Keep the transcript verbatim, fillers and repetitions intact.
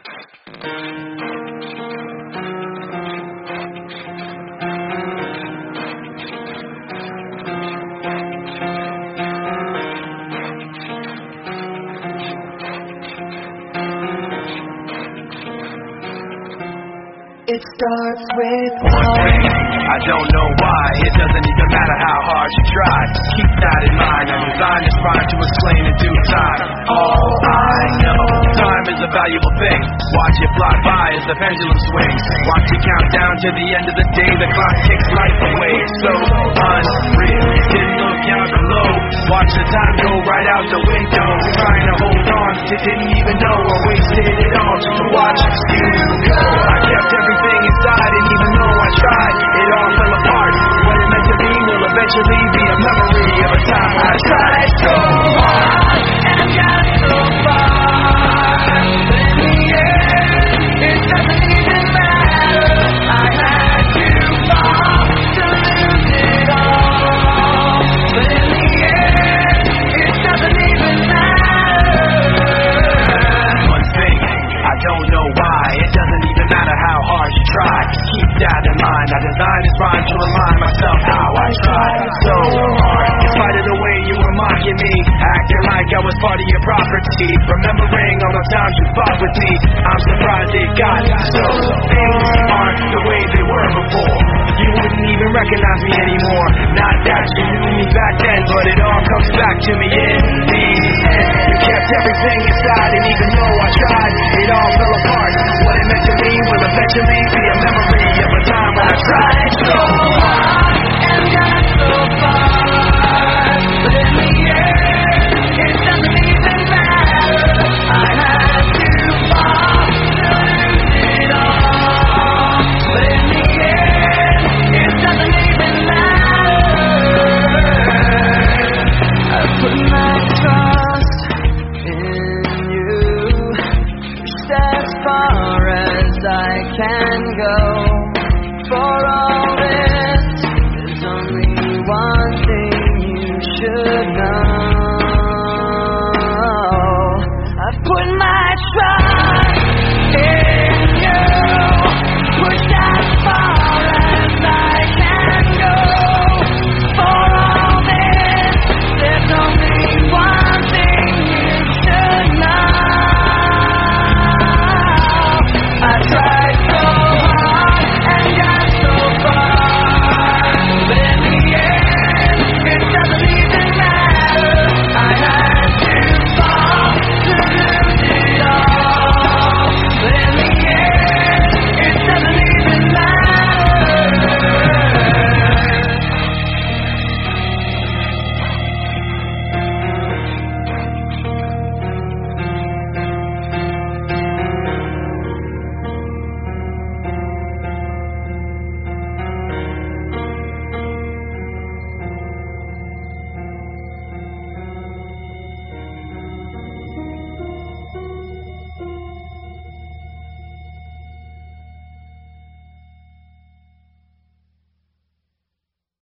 It starts with one thing, I don't know why. It doesn't even matter how hard you try. Keep that in mind. I designed this rhyme to explain in due time. All I know, time is a valuable thing. Watch it fly by as the pendulum swings. Watch it count down to the end of the day. The clock takes life away. It's so unreal. Didn't look out below. Watch the time go right out the window. Trying to hold on to didn't even know I wasted it all just to watch you go. I kept everything inside, and even though I tried, it all fell apart. What it meant to be will eventually be a memory of a time I tried so hard and got so far. But in the end, it doesn't even matter. I had to fall to lose it all. But in the end, it doesn't even matter. One thing, I don't know why. It doesn't even matter how hard you try. Keep that in mind. I designed this rhyme to remind myself how I tried so hard. In spite of the way you were mocking me, acting like I was part of your property, remembering all the times you fought with me, I'm surprised it got so. Things aren't the way they were before. You wouldn't even recognize me anymore. Not that you knew me back then, but it all comes back to me in the end. You kept everything inside, and even though I tried, it all fell apart. What it meant to me will eventually be a memory of a time when I tried so hard and got so far. But in the end, it doesn't even matter. I had to fall to lose it all. But in the end, it doesn't even matter. I put my trust in you, pushed as far as I can go for all